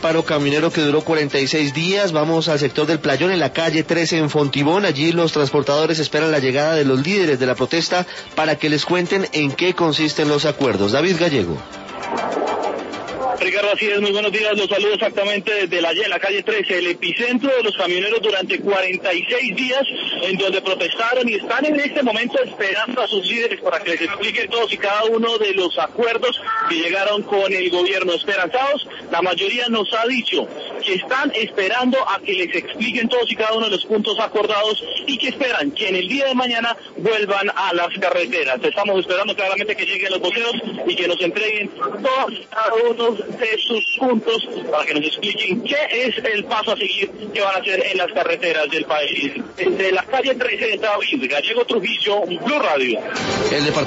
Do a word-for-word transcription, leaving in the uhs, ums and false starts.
paro camionero que duró cuarenta y seis días. Vamos al sector del Playón, en la calle trece en Fontibón. Allí los transportadores esperan la llegada de los líderes de la protesta para que les cuenten en qué consisten los acuerdos. David Gallego. Ricardo, así es, muy buenos días, los saludo exactamente desde la, la calle trece, el epicentro de los camioneros durante cuarenta y seis días, en donde protestaron y están en este momento esperando a sus líderes para que les expliquen todos y cada uno de los acuerdos que llegaron con el gobierno. Esperanzados, la mayoría nos ha dicho que están esperando a que les expliquen todos y cada uno de los puntos acordados y que esperan que en el día de mañana vuelvan a las carreteras. Estamos esperando claramente que lleguen los voceros y que nos entreguen todos y cada uno de sus puntos para que nos expliquen qué es el paso a seguir que van a hacer en las carreteras del país. Desde la calle trece de David Gallego Trujillo, Blue Radio. El